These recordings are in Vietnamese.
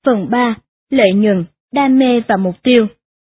Phần 3. Lợi nhuận, đam mê và mục tiêu.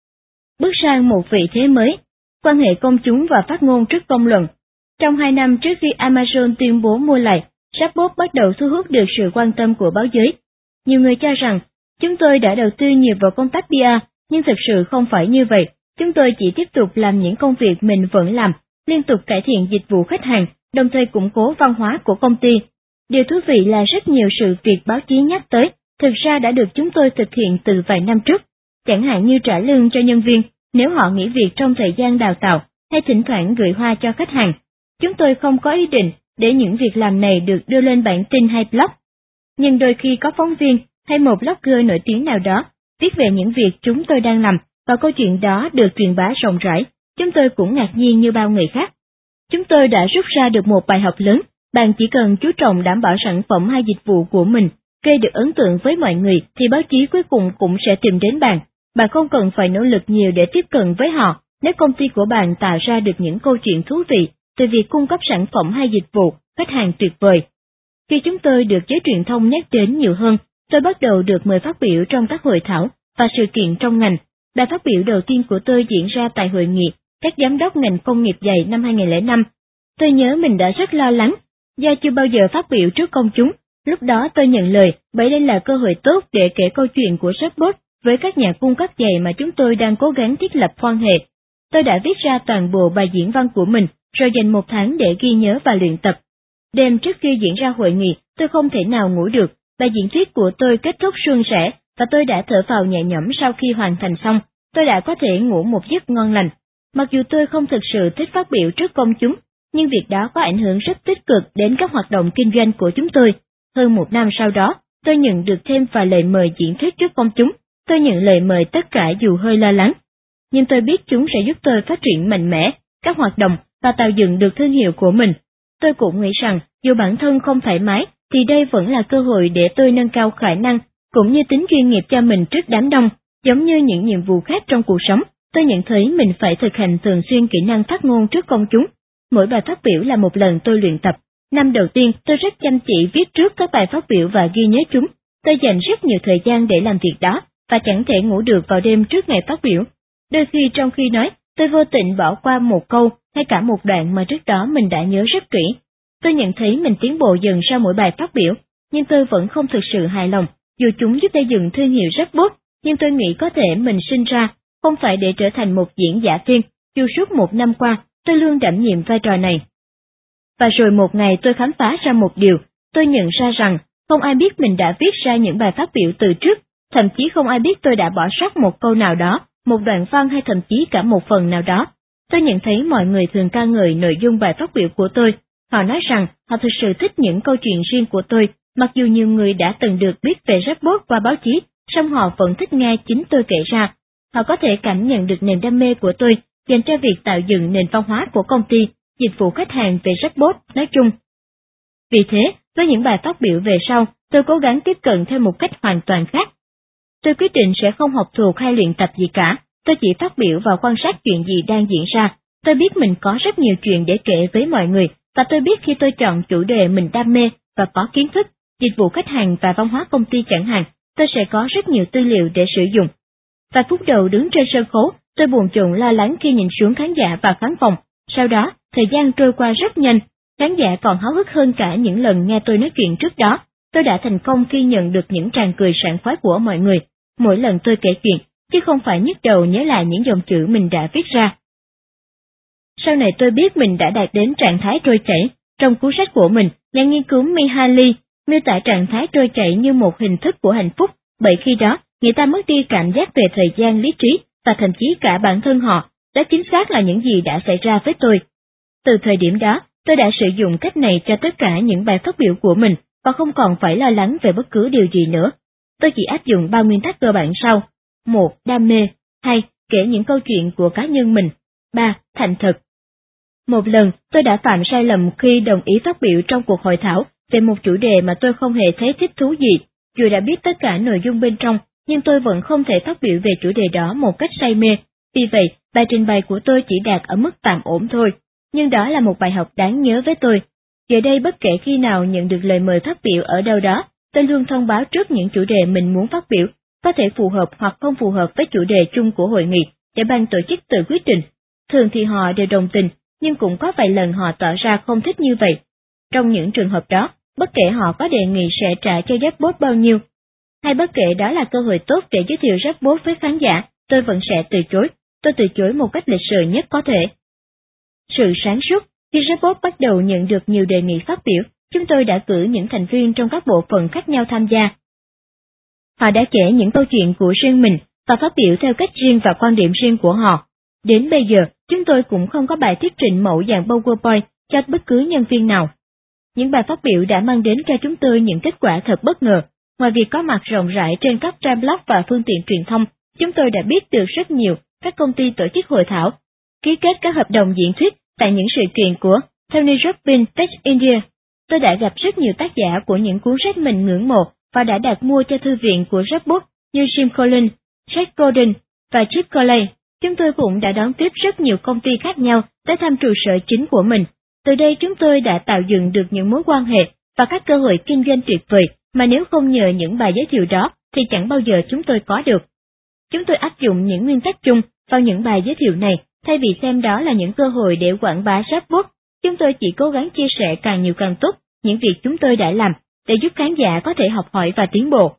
Bước sang một vị thế mới, quan hệ công chúng và phát ngôn trước công luận. Trong 2 năm trước khi Amazon tuyên bố mua lại, Chatbot bắt đầu thu hút được sự quan tâm của báo giới. Nhiều người cho rằng, chúng tôi đã đầu tư nhiều vào công tác PR, nhưng thực sự không phải như vậy. Chúng tôi chỉ tiếp tục làm những công việc mình vẫn làm, liên tục cải thiện dịch vụ khách hàng, đồng thời củng cố văn hóa của công ty. Điều thú vị là rất nhiều sự việc báo chí nhắc tới, thực ra đã được chúng tôi thực hiện từ vài năm trước, chẳng hạn như trả lương cho nhân viên nếu họ nghỉ việc trong thời gian đào tạo, hay thỉnh thoảng gửi hoa cho khách hàng. Chúng tôi không có ý định để những việc làm này được đưa lên bản tin hay blog. Nhưng đôi khi có phóng viên hay một blogger nổi tiếng nào đó viết về những việc chúng tôi đang làm, và câu chuyện đó được truyền bá rộng rãi, chúng tôi cũng ngạc nhiên như bao người khác. Chúng tôi đã rút ra được một bài học lớn, bạn chỉ cần chú trọng đảm bảo sản phẩm hay dịch vụ của mình gây được ấn tượng với mọi người thì báo chí cuối cùng cũng sẽ tìm đến bạn. Bạn không cần phải nỗ lực nhiều để tiếp cận với họ nếu công ty của bạn tạo ra được những câu chuyện thú vị từ việc cung cấp sản phẩm hay dịch vụ, khách hàng tuyệt vời. Khi chúng tôi được giới truyền thông nhắc đến nhiều hơn, tôi bắt đầu được mời phát biểu trong các hội thảo và sự kiện trong ngành. Bài phát biểu đầu tiên của tôi diễn ra tại hội nghị các giám đốc ngành công nghiệp giày năm 2005. Tôi nhớ mình đã rất lo lắng, do chưa bao giờ phát biểu trước công chúng. Lúc đó tôi nhận lời bởi đây là cơ hội tốt để kể câu chuyện của Chatbot với các nhà cung cấp giày mà chúng tôi đang cố gắng thiết lập quan hệ. Tôi đã viết ra toàn bộ bài diễn văn của mình, rồi dành 1 tháng để ghi nhớ và luyện tập. Đêm trước khi diễn ra hội nghị, tôi không thể nào ngủ được. Bài diễn thuyết của tôi kết thúc suôn sẻ, và tôi đã thở phào nhẹ nhõm sau khi hoàn thành xong. Tôi đã có thể ngủ một giấc ngon lành. Mặc dù tôi không thực sự thích phát biểu trước công chúng, nhưng việc đó có ảnh hưởng rất tích cực đến các hoạt động kinh doanh của chúng tôi. Hơn 1 năm sau đó, tôi nhận được thêm vài lời mời diễn thuyết trước công chúng. Tôi nhận lời mời tất cả dù hơi lo lắng, nhưng tôi biết chúng sẽ giúp tôi phát triển mạnh mẽ các hoạt động và tạo dựng được thương hiệu của mình. Tôi cũng nghĩ rằng, dù bản thân không thoải mái, thì đây vẫn là cơ hội để tôi nâng cao khả năng cũng như tính chuyên nghiệp cho mình trước đám đông. Giống như những nhiệm vụ khác trong cuộc sống, tôi nhận thấy mình phải thực hành thường xuyên kỹ năng phát ngôn trước công chúng. Mỗi bài phát biểu là một lần tôi luyện tập. Năm đầu tiên, tôi rất chăm chỉ viết trước các bài phát biểu và ghi nhớ chúng. Tôi dành rất nhiều thời gian để làm việc đó, và chẳng thể ngủ được vào đêm trước ngày phát biểu. Đôi khi trong khi nói, tôi vô tình bỏ qua một câu hay cả một đoạn mà trước đó mình đã nhớ rất kỹ. Tôi nhận thấy mình tiến bộ dần sau mỗi bài phát biểu, nhưng tôi vẫn không thực sự hài lòng. Dù chúng giúp xây dựng thương hiệu Chatbot, nhưng tôi nghĩ có thể mình sinh ra không phải để trở thành một diễn giả viên, dù suốt 1 năm qua, tôi luôn đảm nhiệm vai trò này. Và rồi một ngày tôi khám phá ra một điều, tôi nhận ra rằng không ai biết mình đã viết ra những bài phát biểu từ trước, thậm chí không ai biết tôi đã bỏ sót một câu nào đó, một đoạn văn hay thậm chí cả một phần nào đó. Tôi nhận thấy mọi người thường ca ngợi nội dung bài phát biểu của tôi. Họ nói rằng họ thực sự thích những câu chuyện riêng của tôi, mặc dù nhiều người đã từng được biết về Chatbot qua báo chí, song họ vẫn thích nghe chính tôi kể ra. Họ có thể cảm nhận được niềm đam mê của tôi dành cho việc tạo dựng nền văn hóa của công ty, dịch vụ khách hàng về Chatbot nói chung. Vì thế, với những bài phát biểu về sau, tôi cố gắng tiếp cận theo một cách hoàn toàn khác. Tôi quyết định sẽ không học thuộc hay luyện tập gì cả, tôi chỉ phát biểu và quan sát chuyện gì đang diễn ra. Tôi biết mình có rất nhiều chuyện để kể với mọi người, và tôi biết khi tôi chọn chủ đề mình đam mê và có kiến thức, dịch vụ khách hàng và văn hóa công ty chẳng hạn, tôi sẽ có rất nhiều tư liệu để sử dụng. Vài phút đầu đứng trên sân khấu, tôi buồn chồn lo lắng khi nhìn xuống khán giả và khán phòng. Sau đó, thời gian trôi qua rất nhanh, khán giả còn háo hức hơn cả những lần nghe tôi nói chuyện trước đó. Tôi đã thành công khi nhận được những tràng cười sảng khoái của mọi người mỗi lần tôi kể chuyện, chứ không phải nhức đầu nhớ lại những dòng chữ mình đã viết ra. Sau này tôi biết mình đã đạt đến trạng thái trôi chảy. Trong cuốn sách của mình, nhà nghiên cứu Mihaly miêu tả trạng thái trôi chảy như một hình thức của hạnh phúc, bởi khi đó, người ta mất đi cảm giác về thời gian, lý trí và thậm chí cả bản thân họ. Đó chính xác là những gì đã xảy ra với tôi. Từ thời điểm đó, tôi đã sử dụng cách này cho tất cả những bài phát biểu của mình và không còn phải lo lắng về bất cứ điều gì nữa. Tôi chỉ áp dụng 3 nguyên tắc cơ bản sau: 1. Đam mê. 2. Kể những câu chuyện của cá nhân mình. 3. Thành thực. Một lần, tôi đã phạm sai lầm khi đồng ý phát biểu trong cuộc hội thảo về một chủ đề mà tôi không hề thấy thích thú gì. Dù đã biết tất cả nội dung bên trong, nhưng tôi vẫn không thể phát biểu về chủ đề đó một cách say mê. Vì vậy, bài trình bày của tôi chỉ đạt ở mức tạm ổn thôi. Nhưng đó là một bài học đáng nhớ với tôi. Giờ đây bất kể khi nào nhận được lời mời phát biểu ở đâu đó, tôi luôn thông báo trước những chủ đề mình muốn phát biểu, có thể phù hợp hoặc không phù hợp với chủ đề chung của hội nghị để ban tổ chức tự quyết định. Thường thì họ đều đồng tình, nhưng cũng có vài lần họ tỏ ra không thích như vậy. Trong những trường hợp đó, bất kể họ có đề nghị sẽ trả cho Jackpot bao nhiêu, hay bất kể đó là cơ hội tốt để giới thiệu Jackpot với khán giả, tôi vẫn sẽ từ chối. Tôi từ chối một cách lịch sự nhất có thể. Sự sáng suốt. Khi Jackpot bắt đầu nhận được nhiều đề nghị phát biểu, chúng tôi đã cử những thành viên trong các bộ phận khác nhau tham gia. Họ đã kể những câu chuyện của riêng mình và phát biểu theo cách riêng và quan điểm riêng của họ. Đến bây giờ, chúng tôi cũng không có bài thuyết trình mẫu dạng PowerPoint cho bất cứ nhân viên nào. Những bài phát biểu đã mang đến cho chúng tôi những kết quả thật bất ngờ. Ngoài việc có mặt rộng rãi trên các trang blog và phương tiện truyền thông, chúng tôi đã biết được rất nhiều các công ty tổ chức hội thảo, ký kết các hợp đồng diễn thuyết tại những sự kiện của Tony Robbins Tech India. Tôi đã gặp rất nhiều tác giả của những cuốn sách mình ngưỡng mộ và đã đặt mua cho thư viện của Jackpot như Jim Collins, Jack Gordon và Chip Corley. Chúng tôi cũng đã đón tiếp rất nhiều công ty khác nhau tới thăm trụ sở chính của mình. Từ đây chúng tôi đã tạo dựng được những mối quan hệ và các cơ hội kinh doanh tuyệt vời mà nếu không nhờ những bài giới thiệu đó thì chẳng bao giờ chúng tôi có được. Chúng tôi áp dụng những nguyên tắc chung vào những bài giới thiệu này, thay vì xem đó là những cơ hội để quảng bá Jackpot. Chúng tôi chỉ cố gắng chia sẻ càng nhiều càng tốt những việc chúng tôi đã làm để giúp khán giả có thể học hỏi và tiến bộ.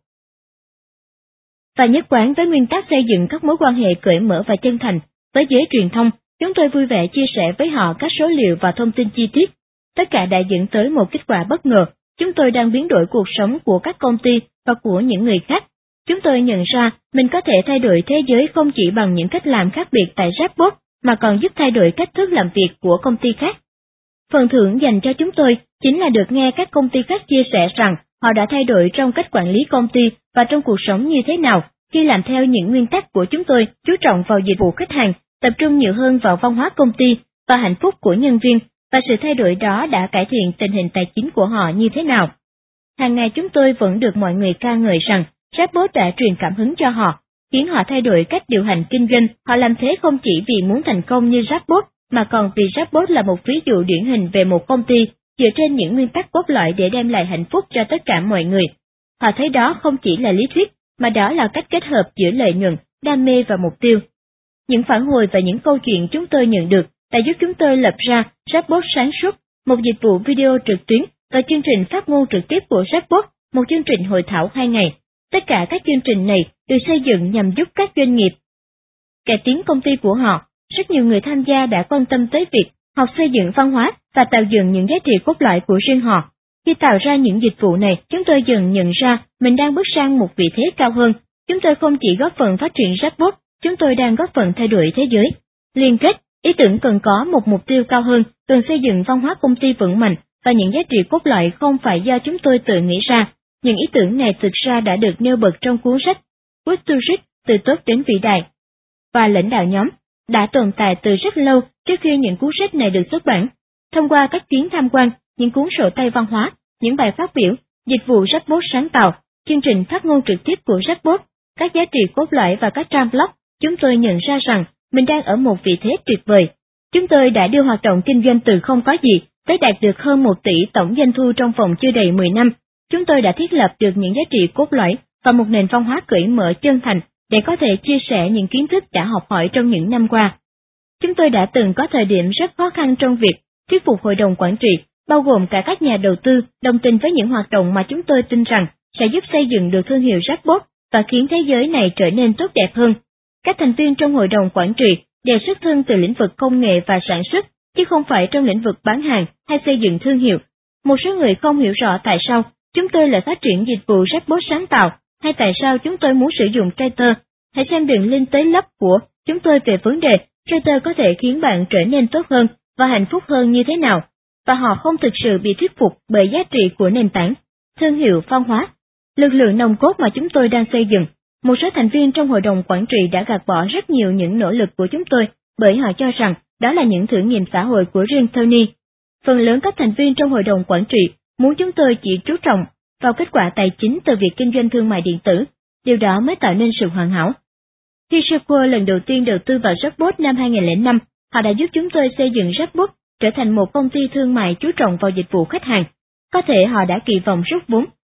Và nhất quán với nguyên tắc xây dựng các mối quan hệ cởi mở và chân thành với giới truyền thông, chúng tôi vui vẻ chia sẻ với họ các số liệu và thông tin chi tiết. Tất cả đã dẫn tới một kết quả bất ngờ. Chúng tôi đang biến đổi cuộc sống của các công ty và của những người khác. Chúng tôi nhận ra mình có thể thay đổi thế giới không chỉ bằng những cách làm khác biệt tại Jackpot, mà còn giúp thay đổi cách thức làm việc của công ty khác. Phần thưởng dành cho chúng tôi chính là được nghe các công ty khác chia sẻ rằng họ đã thay đổi trong cách quản lý công ty và trong cuộc sống như thế nào khi làm theo những nguyên tắc của chúng tôi, chú trọng vào dịch vụ khách hàng, tập trung nhiều hơn vào văn hóa công ty và hạnh phúc của nhân viên, và sự thay đổi đó đã cải thiện tình hình tài chính của họ như thế nào. Hàng ngày chúng tôi vẫn được mọi người ca ngợi rằng Jackpot đã truyền cảm hứng cho họ, khiến họ thay đổi cách điều hành kinh doanh. Họ làm thế không chỉ vì muốn thành công như Jackpot, mà còn vì Jackpot là một ví dụ điển hình về một công ty dựa trên những nguyên tắc cốt lõi để đem lại hạnh phúc cho tất cả mọi người. Họ thấy đó không chỉ là lý thuyết, mà đó là cách kết hợp giữa lợi nhuận, đam mê và mục tiêu. Những phản hồi và những câu chuyện chúng tôi nhận được đã giúp chúng tôi lập ra Jackpot sáng suốt, một dịch vụ video trực tuyến và chương trình phát ngôn trực tiếp của Jackpot, một chương trình hội thảo 2 ngày. Tất cả các chương trình này được xây dựng nhằm giúp các doanh nghiệp cải tiến công ty của họ. Rất nhiều người tham gia đã quan tâm tới việc học xây dựng văn hóa và tạo dựng những giá trị cốt lõi của riêng họ. Khi tạo ra những dịch vụ này, chúng tôi dần nhận ra mình đang bước sang một vị thế cao hơn. Chúng tôi không chỉ góp phần phát triển Jackpot, chúng tôi đang góp phần thay đổi thế giới. Liên kết, ý tưởng cần có một mục tiêu cao hơn, cần xây dựng văn hóa công ty vững mạnh, và những giá trị cốt lõi không phải do chúng tôi tự nghĩ ra. Những ý tưởng này thực ra đã được nêu bật trong cuốn sách Good to Rich, từ tốt đến vĩ đại, và lãnh đạo nhóm, đã tồn tại từ rất lâu trước khi những cuốn sách này được xuất bản. Thông qua các chuyến tham quan, những cuốn sổ tay văn hóa, những bài phát biểu, dịch vụ Jackpot sáng tạo, chương trình phát ngôn trực tiếp của Jackpot, các giá trị cốt lõi và các trang blog, chúng tôi nhận ra rằng mình đang ở một vị thế tuyệt vời. Chúng tôi đã đưa hoạt động kinh doanh từ không có gì tới đạt được hơn 1 tỷ tổng doanh thu trong vòng chưa đầy 10 năm. Chúng tôi đã thiết lập được những giá trị cốt lõi và một nền văn hóa cởi mở chân thành để có thể chia sẻ những kiến thức đã học hỏi trong những năm qua. Chúng tôi đã từng có thời điểm rất khó khăn trong việc thuyết phục hội đồng quản trị, bao gồm cả các nhà đầu tư, đồng tình với những hoạt động mà chúng tôi tin rằng sẽ giúp xây dựng được thương hiệu Jackpot và khiến thế giới này trở nên tốt đẹp hơn. Các thành viên trong hội đồng quản trị đều xuất thân từ lĩnh vực công nghệ và sản xuất, chứ không phải trong lĩnh vực bán hàng hay xây dựng thương hiệu. Một số người không hiểu rõ tại sao chúng tôi lại phát triển dịch vụ Jackpot sáng tạo, hay tại sao chúng tôi muốn sử dụng Trader. Hãy xem đường link tới lớp của chúng tôi về vấn đề Trader có thể khiến bạn trở nên tốt hơn và hạnh phúc hơn như thế nào, và họ không thực sự bị thuyết phục bởi giá trị của nền tảng, thương hiệu, văn hóa, lực lượng nòng cốt mà chúng tôi đang xây dựng. Một số thành viên trong hội đồng quản trị đã gạt bỏ rất nhiều những nỗ lực của chúng tôi bởi họ cho rằng đó là những thử nghiệm xã hội của riêng Tony. Phần lớn các thành viên trong hội đồng quản trị muốn chúng tôi chỉ chú trọng vào kết quả tài chính từ việc kinh doanh thương mại điện tử, điều đó mới tạo nên sự hoàn hảo. Khi Sequoia lần đầu tiên đầu tư vào Jackpot năm 2005, họ đã giúp chúng tôi xây dựng Jackpot trở thành một công ty thương mại chú trọng vào dịch vụ khách hàng. Có thể họ đã kỳ vọng rút vốn,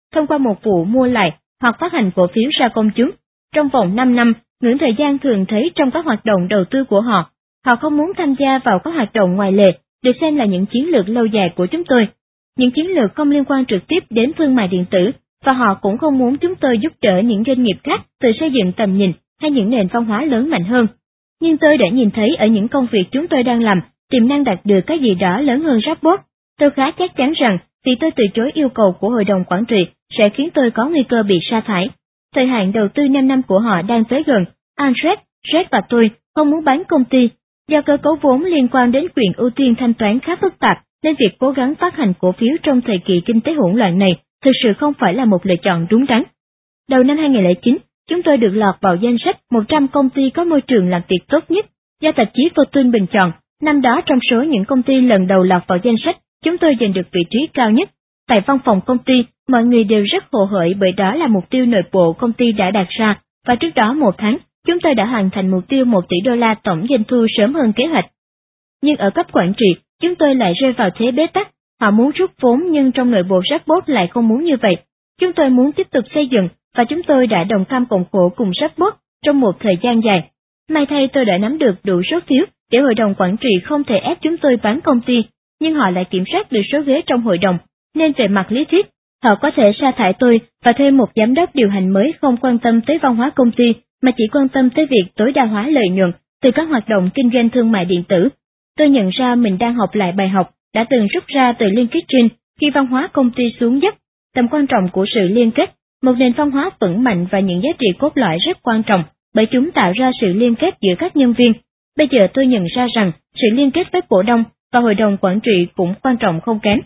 thông qua một vụ mua lại hoặc phát hành cổ phiếu ra công chúng. Trong vòng 5 năm, ngưỡng thời gian thường thấy trong các hoạt động đầu tư của họ. Họ không muốn tham gia vào các hoạt động ngoài lề, được xem là những chiến lược lâu dài của chúng tôi. Những chiến lược không liên quan trực tiếp đến thương mại điện tử, và họ cũng không muốn chúng tôi giúp đỡ những doanh nghiệp khác tự xây dựng tầm nhìn hay những nền văn hóa lớn mạnh hơn. Nhưng tôi đã nhìn thấy ở những công việc chúng tôi đang làm, tiềm năng đạt được cái gì đó lớn hơn Chatbot. Tôi khá chắc chắn rằng vì tôi từ chối yêu cầu của hội đồng quản trị sẽ khiến tôi có nguy cơ bị sa thải. Thời hạn đầu tư 5 năm của họ đang tới gần. Andres, Red và tôi không muốn bán công ty. Do cơ cấu vốn liên quan đến quyền ưu tiên thanh toán khá phức tạp, nên việc cố gắng phát hành cổ phiếu trong thời kỳ kinh tế hỗn loạn này thực sự không phải là một lựa chọn đúng đắn. Đầu năm 2009, chúng tôi được lọt vào danh sách 100 công ty có môi trường làm việc tốt nhất do tạp chí Fortune bình chọn. Năm đó, trong số những công ty lần đầu lọt vào danh sách, chúng tôi giành được vị trí cao nhất. Tại văn phòng công ty, mọi người đều rất hồ hởi bởi đó là mục tiêu nội bộ công ty đã đặt ra, và trước đó 1 tháng, chúng tôi đã hoàn thành mục tiêu 1 tỷ đô la tổng doanh thu sớm hơn kế hoạch. Nhưng ở cấp quản trị, chúng tôi lại rơi vào thế bế tắc. Họ muốn rút vốn nhưng trong nội bộ Chatbot lại không muốn như vậy. Chúng tôi muốn tiếp tục xây dựng, và chúng tôi đã đồng cam cộng khổ cùng Chatbot trong một thời gian dài. May thay tôi đã nắm được đủ số phiếu để hội đồng quản trị không thể ép chúng tôi bán công ty, nhưng họ lại kiểm soát được số ghế trong hội đồng, nên về mặt lý thuyết, họ có thể sa thải tôi và thuê một giám đốc điều hành mới không quan tâm tới văn hóa công ty, mà chỉ quan tâm tới việc tối đa hóa lợi nhuận từ các hoạt động kinh doanh thương mại điện tử. Tôi nhận ra mình đang học lại bài học đã từng rút ra từ LinkedIn khi văn hóa công ty xuống dốc. Tầm quan trọng của sự liên kết, một nền văn hóa vững mạnh và những giá trị cốt lõi rất quan trọng, bởi chúng tạo ra sự liên kết giữa các nhân viên. Bây giờ tôi nhận ra rằng sự liên kết với cổ đông và hội đồng quản trị cũng quan trọng không kém.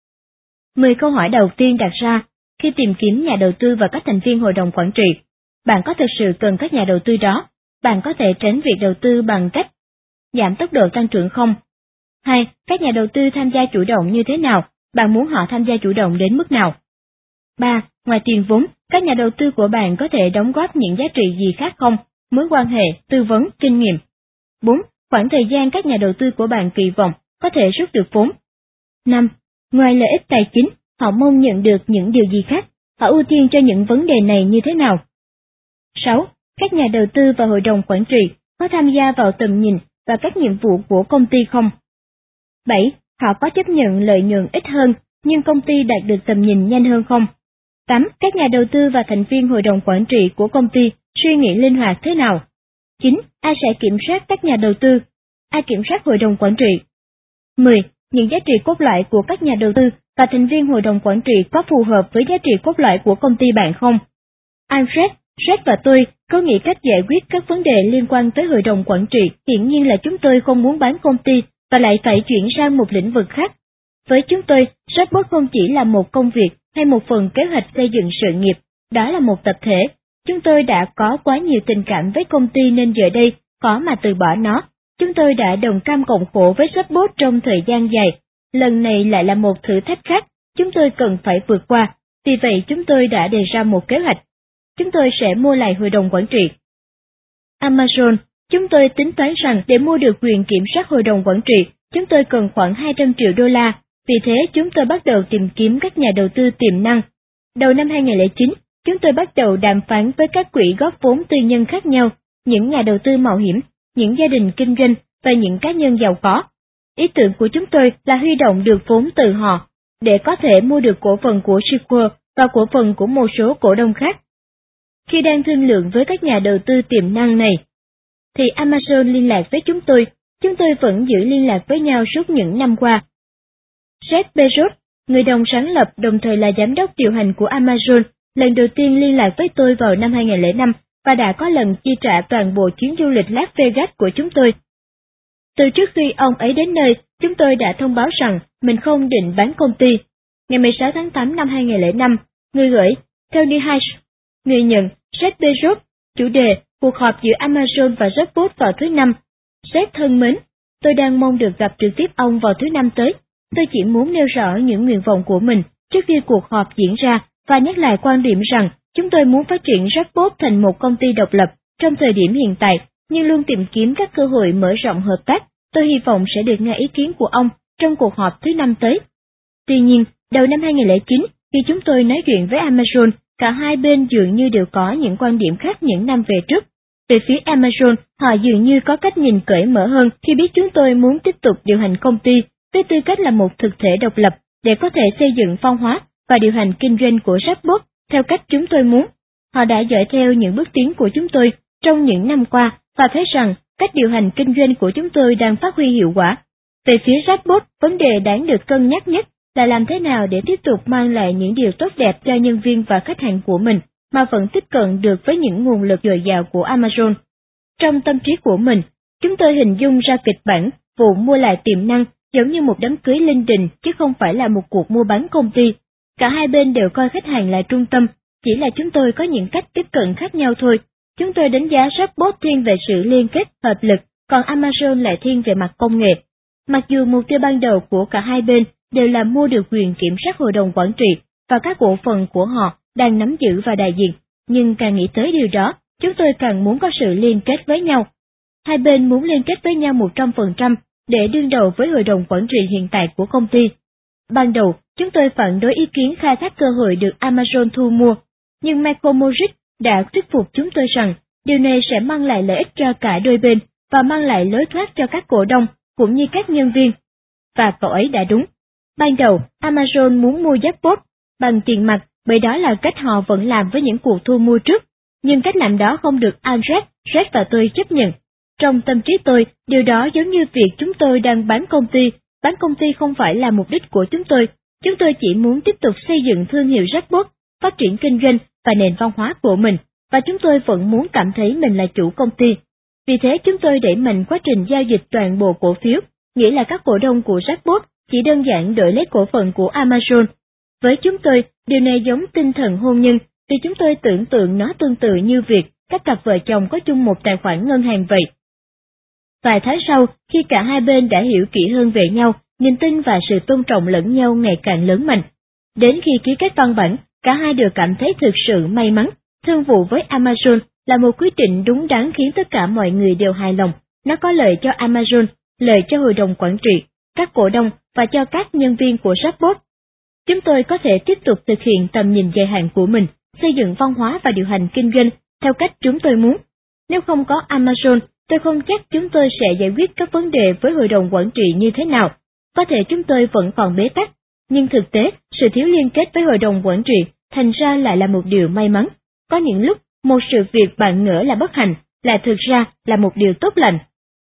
10 câu hỏi đầu tiên đặt ra khi tìm kiếm nhà đầu tư và các thành viên hội đồng quản trị. Bạn có thực sự cần các nhà đầu tư đó? Bạn có thể tránh việc đầu tư bằng cách giảm tốc độ tăng trưởng không? 2. Các nhà đầu tư tham gia chủ động như thế nào? Bạn muốn họ tham gia chủ động đến mức nào? 3. Ngoài tiền vốn, các nhà đầu tư của bạn có thể đóng góp những giá trị gì khác không? Mối quan hệ, tư vấn, kinh nghiệm. 4. Khoảng thời gian các nhà đầu tư của bạn kỳ vọng có thể rút được vốn. 5. Ngoài lợi ích tài chính, họ mong nhận được những điều gì khác? Họ ưu tiên cho những vấn đề này như thế nào? 6. Các nhà đầu tư và hội đồng quản trị có tham gia vào tầm nhìn và các nhiệm vụ của công ty không? 7. Họ có chấp nhận lợi nhuận ít hơn, nhưng công ty đạt được tầm nhìn nhanh hơn không? 8. Các nhà đầu tư và thành viên hội đồng quản trị của công ty suy nghĩ linh hoạt thế nào? 9. Ai sẽ kiểm soát các nhà đầu tư? Ai kiểm soát hội đồng quản trị? 10. Những giá trị cốt lõi của các nhà đầu tư và thành viên hội đồng quản trị có phù hợp với giá trị cốt lõi của công ty bạn không? Andres, Red và tôi có nghĩ cách giải quyết các vấn đề liên quan tới hội đồng quản trị. Hiển nhiên là chúng tôi không muốn bán công ty và lại phải chuyển sang một lĩnh vực khác. Với chúng tôi, Chatbot không chỉ là một công việc hay một phần kế hoạch xây dựng sự nghiệp, đó là một tập thể. Chúng tôi đã có quá nhiều tình cảm với công ty nên giờ đây khó mà từ bỏ nó. Chúng tôi đã đồng cam cộng khổ với Chatbot trong thời gian dài. Lần này lại là một thử thách khác, chúng tôi cần phải vượt qua. Vì vậy chúng tôi đã đề ra một kế hoạch. Chúng tôi sẽ mua lại hội đồng quản trị. Amazon, chúng tôi tính toán rằng để mua được quyền kiểm soát hội đồng quản trị, chúng tôi cần khoảng 200 triệu đô la. Vì thế chúng tôi bắt đầu tìm kiếm các nhà đầu tư tiềm năng. Đầu năm 2009, chúng tôi bắt đầu đàm phán với các quỹ góp vốn tư nhân khác nhau, những nhà đầu tư mạo hiểm, những gia đình kinh doanh và những cá nhân giàu có. Ý tưởng của chúng tôi là huy động được vốn từ họ, để có thể mua được cổ phần của Sequoia và cổ phần của một số cổ đông khác. Khi đang thương lượng với các nhà đầu tư tiềm năng này, thì Amazon liên lạc với chúng tôi vẫn giữ liên lạc với nhau suốt những năm qua. Jeff Bezos, người đồng sáng lập đồng thời là giám đốc điều hành của Amazon, lần đầu tiên liên lạc với tôi vào năm 2005 và đã có lần chi trả toàn bộ chuyến du lịch Las Vegas của chúng tôi. Từ trước khi ông ấy đến nơi, chúng tôi đã thông báo rằng mình không định bán công ty. Ngày 16 tháng 8 năm 2005, người gửi, Tony Hayes, người nhận, Jeff Bezos, chủ đề, cuộc họp giữa Amazon và Chatbot vào thứ Năm. Sếp thân mến, tôi đang mong được gặp trực tiếp ông vào thứ Năm tới. Tôi chỉ muốn nêu rõ những nguyện vọng của mình trước khi cuộc họp diễn ra và nhắc lại quan điểm rằng chúng tôi muốn phát triển Chatbot thành một công ty độc lập trong thời điểm hiện tại, nhưng luôn tìm kiếm các cơ hội mở rộng hợp tác. Tôi hy vọng sẽ được nghe ý kiến của ông trong cuộc họp thứ Năm tới. Tuy nhiên, đầu năm 2009, Khi chúng tôi nói chuyện với Amazon, cả hai bên dường như đều có những quan điểm khác những năm về trước. Về phía Amazon, họ dường như có cách nhìn cởi mở hơn khi biết chúng tôi muốn tiếp tục điều hành công ty với tư cách là một thực thể độc lập để có thể xây dựng văn hóa và điều hành kinh doanh của chatbot theo cách chúng tôi muốn. Họ đã dõi theo những bước tiến của chúng tôi trong những năm qua và thấy rằng cách điều hành kinh doanh của chúng tôi đang phát huy hiệu quả. Về phía chatbot, vấn đề đáng được cân nhắc nhất là làm thế nào để tiếp tục mang lại những điều tốt đẹp cho nhân viên và khách hàng của mình, mà vẫn tiếp cận được với những nguồn lực dồi dào của Amazon. Trong tâm trí của mình, chúng tôi hình dung ra kịch bản vụ mua lại tiềm năng giống như một đám cưới linh đình chứ không phải là một cuộc mua bán công ty. Cả hai bên đều coi khách hàng là trung tâm, chỉ là chúng tôi có những cách tiếp cận khác nhau thôi. Chúng tôi đánh giá chatbot thiên về sự liên kết, hợp lực, còn Amazon lại thiên về mặt công nghệ. Mặc dù mục tiêu ban đầu của cả hai bên đều là mua được quyền kiểm soát hội đồng quản trị và các cổ phần của họ đang nắm giữ và đại diện, nhưng càng nghĩ tới điều đó, chúng tôi càng muốn có sự liên kết với nhau. Hai bên muốn liên kết với nhau 100% để đương đầu với hội đồng quản trị hiện tại của công ty. Ban đầu, chúng tôi phản đối ý kiến khai thác cơ hội được Amazon thu mua, nhưng Michael Moritz đã thuyết phục chúng tôi rằng điều này sẽ mang lại lợi ích cho cả đôi bên và mang lại lối thoát cho các cổ đông cũng như các nhân viên. Và cậu ấy đã đúng. Ban đầu, Amazon muốn mua chatbot bằng tiền mặt, bởi đó là cách họ vẫn làm với những cuộc thu mua trước, nhưng cách làm đó không được Andres, Red và tôi chấp nhận. Trong tâm trí tôi, điều đó giống như việc chúng tôi đang bán công ty không phải là mục đích của chúng tôi chỉ muốn tiếp tục xây dựng thương hiệu chatbot, phát triển kinh doanh và nền văn hóa của mình, và chúng tôi vẫn muốn cảm thấy mình là chủ công ty. Vì thế chúng tôi đẩy mạnh quá trình giao dịch toàn bộ cổ phiếu, nghĩa là các cổ đông của chatbot chỉ đơn giản đổi lấy cổ phần của Amazon. Với chúng tôi, điều này giống tinh thần hôn nhân, vì chúng tôi tưởng tượng nó tương tự như việc các cặp vợ chồng có chung một tài khoản ngân hàng vậy. Vài tháng sau, khi cả hai bên đã hiểu kỹ hơn về nhau, niềm tin và sự tôn trọng lẫn nhau ngày càng lớn mạnh. Đến khi ký kết văn bản, cả hai đều cảm thấy thực sự may mắn. Thương vụ với Amazon là một quyết định đúng đắn khiến tất cả mọi người đều hài lòng. Nó có lợi cho Amazon, lợi cho hội đồng quản trị, các cổ đông và cho các nhân viên của chatbot. Chúng tôi có thể tiếp tục thực hiện tầm nhìn dài hạn của mình, xây dựng văn hóa và điều hành kinh doanh theo cách chúng tôi muốn. Nếu không có Amazon, tôi không chắc chúng tôi sẽ giải quyết các vấn đề với hội đồng quản trị như thế nào. Có thể chúng tôi vẫn còn bế tắc, nhưng thực tế, sự thiếu liên kết với hội đồng quản trị thành ra lại là một điều may mắn. Có những lúc, một sự việc bạn ngỡ là bất hạnh, là thực ra là một điều tốt lành.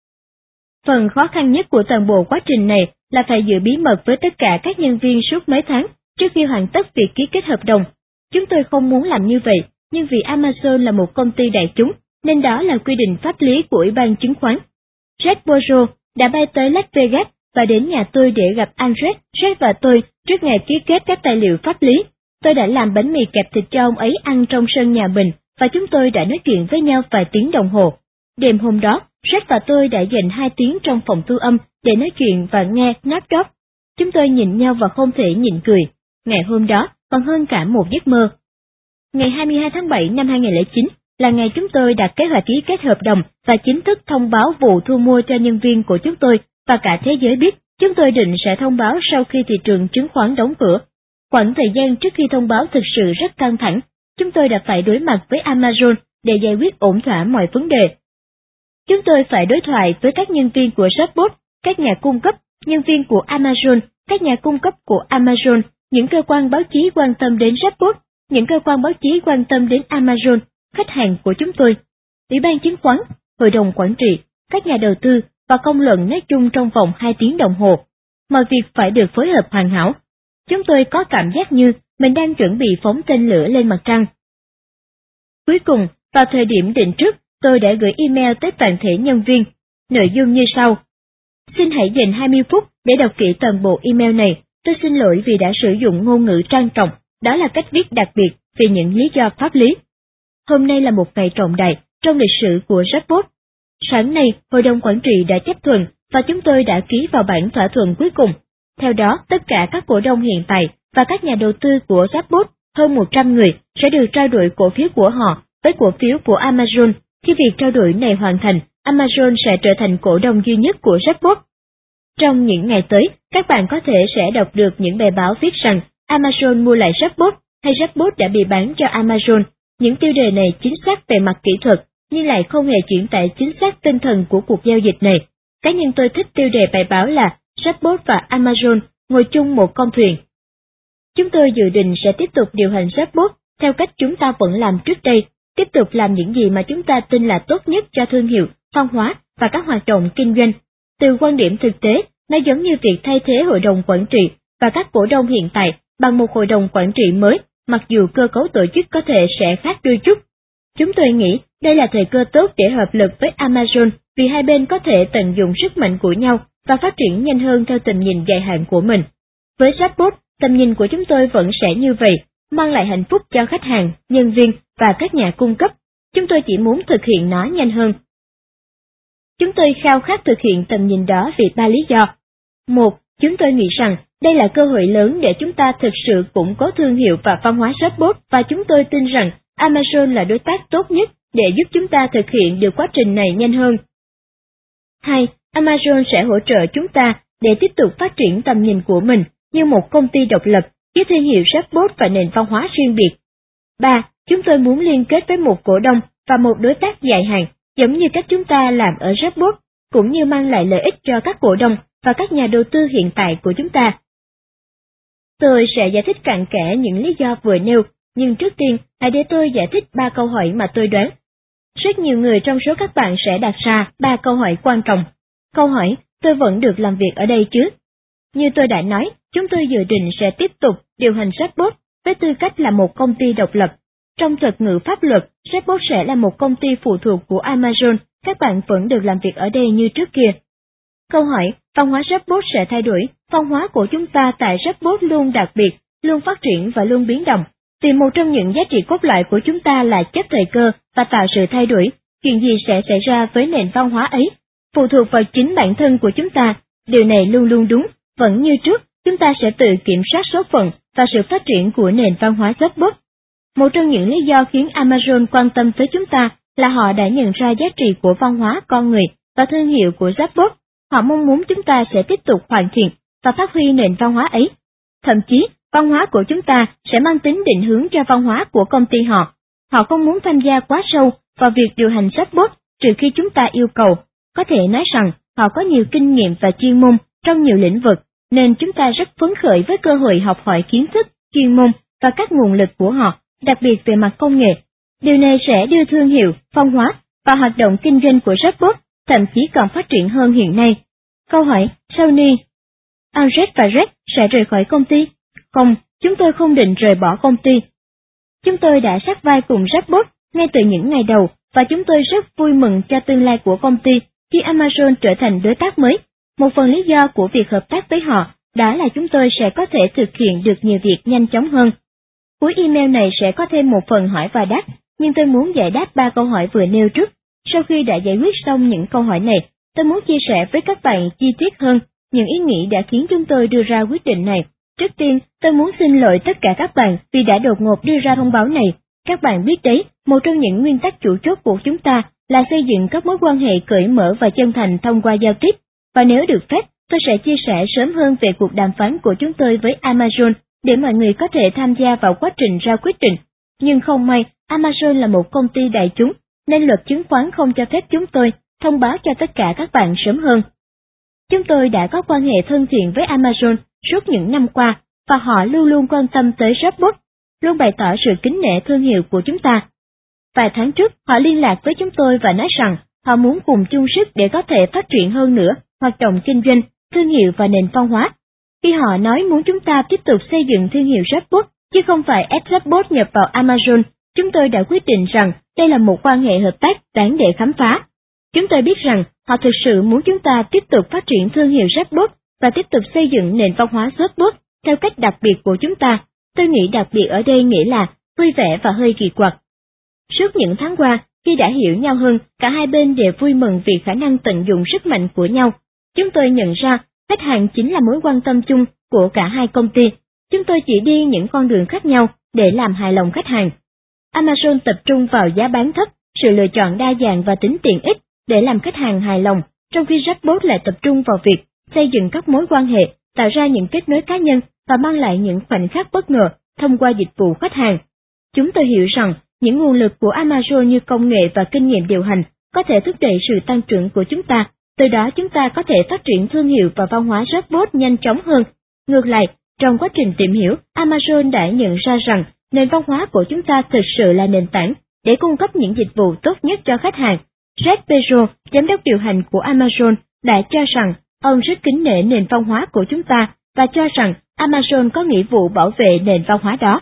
Phần khó khăn nhất của toàn bộ quá trình này là phải giữ bí mật với tất cả các nhân viên suốt mấy tháng trước khi hoàn tất việc ký kết hợp đồng. Chúng tôi không muốn làm như vậy, nhưng vì Amazon là một công ty đại chúng, nên đó là quy định pháp lý của Ủy ban chứng khoán. Jeff Bezos đã bay tới Las Vegas và đến nhà tôi để gặp Andres, Jeff và tôi trước ngày ký kết các tài liệu pháp lý. Tôi đã làm bánh mì kẹp thịt cho ông ấy ăn trong sân nhà mình, và chúng tôi đã nói chuyện với nhau vài tiếng đồng hồ. Đêm hôm đó, Jeff và tôi đã dành 2 tiếng trong phòng thu âm để nói chuyện và nghe Snapchat. Chúng tôi nhìn nhau và không thể nhịn cười. Ngày hôm đó còn hơn cả một giấc mơ. Ngày 22 tháng 7 năm 2009 là ngày chúng tôi đặt kế hoạch ký kết hợp đồng và chính thức thông báo vụ thu mua cho nhân viên của chúng tôi và cả thế giới biết. Chúng tôi định sẽ thông báo sau khi thị trường chứng khoán đóng cửa. Khoảng thời gian trước khi thông báo thực sự rất căng thẳng. Chúng tôi đã phải đối mặt với Amazon để giải quyết ổn thỏa mọi vấn đề. Chúng tôi phải đối thoại với các nhân viên của chatbot, các nhà cung cấp, nhân viên của Amazon, các nhà cung cấp của Amazon, những cơ quan báo chí quan tâm đến chatbot, những cơ quan báo chí quan tâm đến Amazon, khách hàng của chúng tôi, Ủy ban chứng khoán, hội đồng quản trị, các nhà đầu tư và công luận nói chung trong vòng 2 tiếng đồng hồ. Mọi việc phải được phối hợp hoàn hảo. Chúng tôi có cảm giác như mình đang chuẩn bị phóng tên lửa lên mặt trăng. Cuối cùng, vào thời điểm định trước, tôi đã gửi email tới toàn thể nhân viên. Nội dung như sau. Xin hãy dành 20 phút để đọc kỹ toàn bộ email này. Tôi xin lỗi vì đã sử dụng ngôn ngữ trang trọng. Đó là cách viết đặc biệt vì những lý do pháp lý. Hôm nay là một ngày trọng đại trong lịch sử của chatbot. Sáng nay, Hội đồng Quản trị đã chấp thuận và chúng tôi đã ký vào bản thỏa thuận cuối cùng. Theo đó, tất cả các cổ đông hiện tại và các nhà đầu tư của chatbot, hơn 100 người, sẽ được trao đổi cổ phiếu của họ với cổ phiếu của Amazon. Khi việc trao đổi này hoàn thành, Amazon sẽ trở thành cổ đông duy nhất của chatbot. Trong những ngày tới, các bạn có thể sẽ đọc được những bài báo viết rằng Amazon mua lại chatbot hay chatbot đã bị bán cho Amazon. Những tiêu đề này chính xác về mặt kỹ thuật, nhưng lại không hề chuyển tải chính xác tinh thần của cuộc giao dịch này. Cá nhân tôi thích tiêu đề bài báo là chatbot và Amazon ngồi chung một con thuyền. Chúng tôi dự định sẽ tiếp tục điều hành chatbot theo cách chúng ta vẫn làm trước đây, tiếp tục làm những gì mà chúng ta tin là tốt nhất cho thương hiệu, văn hóa và các hoạt động kinh doanh. Từ quan điểm thực tế, nó giống như việc thay thế hội đồng quản trị và các cổ đông hiện tại bằng một hội đồng quản trị mới, mặc dù cơ cấu tổ chức có thể sẽ khác đôi chút. Chúng tôi nghĩ đây là thời cơ tốt để hợp lực với Amazon vì hai bên có thể tận dụng sức mạnh của nhau và phát triển nhanh hơn theo tầm nhìn dài hạn của mình. Với chatbot, tầm nhìn của chúng tôi vẫn sẽ như vậy, mang lại hạnh phúc cho khách hàng, nhân viên và các nhà cung cấp. Chúng tôi chỉ muốn thực hiện nó nhanh hơn. Chúng tôi khao khát thực hiện tầm nhìn đó vì 3 lý do. 1. Chúng tôi nghĩ rằng đây là cơ hội lớn để chúng ta thực sự củng cố thương hiệu và văn hóa chatbot và chúng tôi tin rằng Amazon là đối tác tốt nhất để giúp chúng ta thực hiện được quá trình này nhanh hơn. 2. Amazon sẽ hỗ trợ chúng ta để tiếp tục phát triển tầm nhìn của mình như một công ty độc lập với thương hiệu chatbot và nền văn hóa riêng biệt. 3. Chúng tôi muốn liên kết với một cổ đông và một đối tác dài hạn, giống như cách chúng ta làm ở chatbot, cũng như mang lại lợi ích cho các cổ đông và các nhà đầu tư hiện tại của chúng ta. Tôi sẽ giải thích cặn kẽ những lý do vừa nêu, nhưng trước tiên hãy để tôi giải thích 3 câu hỏi mà tôi đoán. Rất nhiều người trong số các bạn sẽ đặt ra 3 câu hỏi quan trọng. Câu hỏi, tôi vẫn được làm việc ở đây chứ? Như tôi đã nói, chúng tôi dự định sẽ tiếp tục điều hành chatbot với tư cách là một công ty độc lập. Trong thuật ngữ pháp luật, chatbot sẽ là một công ty phụ thuộc của Amazon, các bạn vẫn được làm việc ở đây như trước kia. Câu hỏi, văn hóa chatbot sẽ thay đổi, văn hóa của chúng ta tại chatbot luôn đặc biệt, luôn phát triển và luôn biến động. Vì một trong những giá trị cốt lõi của chúng ta là chấp thời cơ và tạo sự thay đổi, chuyện gì sẽ xảy ra với nền văn hóa ấy, phụ thuộc vào chính bản thân của chúng ta. Điều này luôn luôn đúng, vẫn như trước, chúng ta sẽ tự kiểm soát số phận và sự phát triển của nền văn hóa chatbot. Một trong những lý do khiến Amazon quan tâm tới chúng ta là họ đã nhận ra giá trị của văn hóa con người và thương hiệu của chatbot. Họ mong muốn chúng ta sẽ tiếp tục hoàn thiện và phát huy nền văn hóa ấy. Thậm chí, văn hóa của chúng ta sẽ mang tính định hướng cho văn hóa của công ty họ. Họ không muốn tham gia quá sâu vào việc điều hành chatbot trừ khi chúng ta yêu cầu. Có thể nói rằng họ có nhiều kinh nghiệm và chuyên môn trong nhiều lĩnh vực, nên chúng ta rất phấn khởi với cơ hội học hỏi kiến thức, chuyên môn và các nguồn lực của họ, đặc biệt về mặt công nghệ. Điều này sẽ đưa thương hiệu, văn hóa và hoạt động kinh doanh của chatbot thậm chí còn phát triển hơn hiện nay. Câu hỏi, Sony, Android và Red sẽ rời khỏi công ty? Không, chúng tôi không định rời bỏ công ty. Chúng tôi đã sát vai cùng chatbot ngay từ những ngày đầu và chúng tôi rất vui mừng cho tương lai của công ty khi Amazon trở thành đối tác mới. Một phần lý do của việc hợp tác với họ đó là chúng tôi sẽ có thể thực hiện được nhiều việc nhanh chóng hơn. Cuối email này sẽ có thêm một phần hỏi và đáp, nhưng tôi muốn giải đáp 3 câu hỏi vừa nêu trước. Sau khi đã giải quyết xong những câu hỏi này, tôi muốn chia sẻ với các bạn chi tiết hơn những ý nghĩ đã khiến chúng tôi đưa ra quyết định này. Trước tiên, tôi muốn xin lỗi tất cả các bạn vì đã đột ngột đưa ra thông báo này. Các bạn biết đấy, một trong những nguyên tắc chủ chốt của chúng ta là xây dựng các mối quan hệ cởi mở và chân thành thông qua giao tiếp. Và nếu được phép, tôi sẽ chia sẻ sớm hơn về cuộc đàm phán của chúng tôi với Amazon để mọi người có thể tham gia vào quá trình ra quyết định. Nhưng không may, Amazon là một công ty đại chúng, nên luật chứng khoán không cho phép chúng tôi thông báo cho tất cả các bạn sớm hơn. Chúng tôi đã có quan hệ thân thiện với Amazon suốt những năm qua, và họ luôn luôn quan tâm tới chatbot, luôn bày tỏ sự kính nể thương hiệu của chúng ta. Vài tháng trước, họ liên lạc với chúng tôi và nói rằng họ muốn cùng chung sức để có thể phát triển hơn nữa hoạt động kinh doanh, thương hiệu và nền văn hóa. Khi họ nói muốn chúng ta tiếp tục xây dựng thương hiệu chatbot, chứ không phải ép chatbot nhập vào Amazon, chúng tôi đã quyết định rằng đây là một quan hệ hợp tác đáng để khám phá. Chúng tôi biết rằng họ thực sự muốn chúng ta tiếp tục phát triển thương hiệu chatbot và tiếp tục xây dựng nền văn hóa chatbot theo cách đặc biệt của chúng ta. Tôi nghĩ đặc biệt ở đây nghĩa là vui vẻ và hơi kỳ quặc. Suốt những tháng qua, khi đã hiểu nhau hơn, cả hai bên đều vui mừng vì khả năng tận dụng sức mạnh của nhau. Chúng tôi nhận ra, khách hàng chính là mối quan tâm chung của cả hai công ty. Chúng tôi chỉ đi những con đường khác nhau để làm hài lòng khách hàng. Amazon tập trung vào giá bán thấp, sự lựa chọn đa dạng và tính tiện ích để làm khách hàng hài lòng, trong khi chatbot lại tập trung vào việc xây dựng các mối quan hệ, tạo ra những kết nối cá nhân và mang lại những khoảnh khắc bất ngờ thông qua dịch vụ khách hàng. Chúng tôi hiểu rằng những nguồn lực của Amazon như công nghệ và kinh nghiệm điều hành có thể thúc đẩy sự tăng trưởng của chúng ta, từ đó chúng ta có thể phát triển thương hiệu và văn hóa chatbot nhanh chóng hơn. Ngược lại, trong quá trình tìm hiểu, Amazon đã nhận ra rằng nền văn hóa của chúng ta thực sự là nền tảng để cung cấp những dịch vụ tốt nhất cho khách hàng. Jeff Bezos, giám đốc điều hành của Amazon, đã cho rằng ông rất kính nể nền văn hóa của chúng ta và cho rằng Amazon có nghĩa vụ bảo vệ nền văn hóa đó.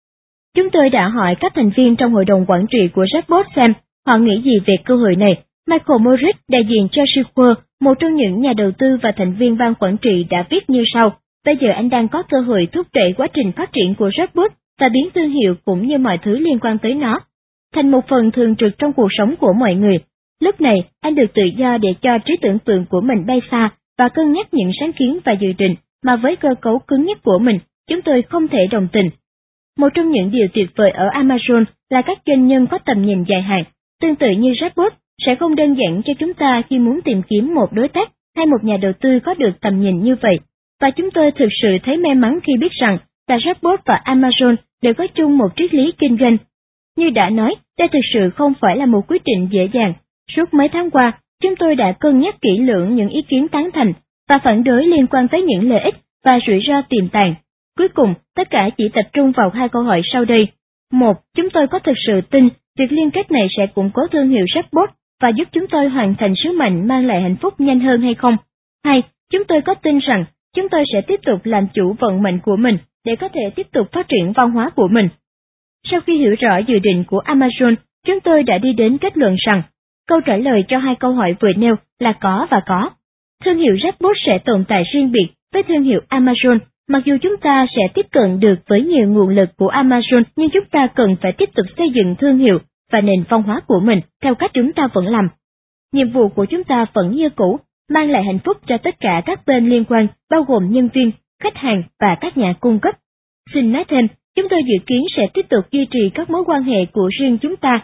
Chúng tôi đã hỏi các thành viên trong hội đồng quản trị của Chatbot xem họ nghĩ gì về cơ hội này. Michael Morris, đại diện cho Sequoia, một trong những nhà đầu tư và thành viên ban quản trị đã viết như sau: bây giờ anh đang có cơ hội thúc đẩy quá trình phát triển của Chatbot và biến thương hiệu cũng như mọi thứ liên quan tới nó thành một phần thường trực trong cuộc sống của mọi người. Lúc này, anh được tự do để cho trí tưởng tượng của mình bay xa và cân nhắc những sáng kiến và dự định mà với cơ cấu cứng nhất của mình, chúng tôi không thể đồng tình. Một trong những điều tuyệt vời ở Amazon là các doanh nhân có tầm nhìn dài hạn, tương tự như Chatbot, sẽ không đơn giản cho chúng ta khi muốn tìm kiếm một đối tác hay một nhà đầu tư có được tầm nhìn như vậy. Và chúng tôi thực sự thấy may mắn khi biết rằng cả Chatbot và Amazon đều có chung một triết lý kinh doanh. Như đã nói, đây thực sự không phải là một quyết định dễ dàng. Suốt mấy tháng qua, chúng tôi đã cân nhắc kỹ lưỡng những ý kiến tán thành và phản đối liên quan tới những lợi ích và rủi ro tiềm tàng. Cuối cùng, tất cả chỉ tập trung vào hai câu hỏi sau đây. 1. Chúng tôi có thực sự tin việc liên kết này sẽ củng cố thương hiệu Chatbot và giúp chúng tôi hoàn thành sứ mệnh mang lại hạnh phúc nhanh hơn hay không? 2. Chúng tôi có tin rằng chúng tôi sẽ tiếp tục làm chủ vận mệnh của mình để có thể tiếp tục phát triển văn hóa của mình. Sau khi hiểu rõ dự định của Amazon, chúng tôi đã đi đến kết luận rằng câu trả lời cho hai câu hỏi vừa nêu là có và có. Thương hiệu Chatbot sẽ tồn tại riêng biệt với thương hiệu Amazon. Mặc dù chúng ta sẽ tiếp cận được với nhiều nguồn lực của Amazon, nhưng chúng ta cần phải tiếp tục xây dựng thương hiệu và nền văn hóa của mình theo cách chúng ta vẫn làm. Nhiệm vụ của chúng ta vẫn như cũ, mang lại hạnh phúc cho tất cả các bên liên quan, bao gồm nhân viên, khách hàng và các nhà cung cấp. Xin nói thêm, chúng tôi dự kiến sẽ tiếp tục duy trì các mối quan hệ của riêng chúng ta.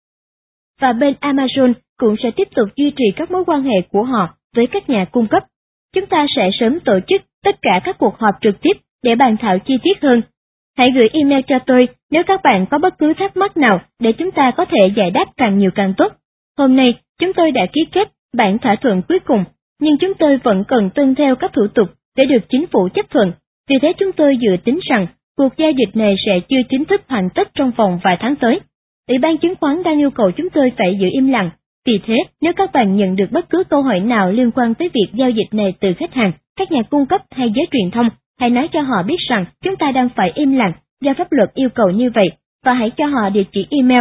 Và bên Amazon cũng sẽ tiếp tục duy trì các mối quan hệ của họ với các nhà cung cấp. Chúng ta sẽ sớm tổ chức tất cả các cuộc họp trực tiếp để bàn thảo chi tiết hơn. Hãy gửi email cho tôi nếu các bạn có bất cứ thắc mắc nào để chúng ta có thể giải đáp càng nhiều càng tốt. Hôm nay, chúng tôi đã ký kết bản thỏa thuận cuối cùng, nhưng chúng tôi vẫn cần tuân theo các thủ tục để được chính phủ chấp thuận. Vì thế chúng tôi dự tính rằng cuộc giao dịch này sẽ chưa chính thức hoàn tất trong vòng vài tháng tới. Ủy ban chứng khoán đang yêu cầu chúng tôi phải giữ im lặng. Vì thế, nếu các bạn nhận được bất cứ câu hỏi nào liên quan tới việc giao dịch này từ khách hàng, các nhà cung cấp hay giới truyền thông, hãy nói cho họ biết rằng chúng ta đang phải im lặng do pháp luật yêu cầu như vậy, và hãy cho họ địa chỉ email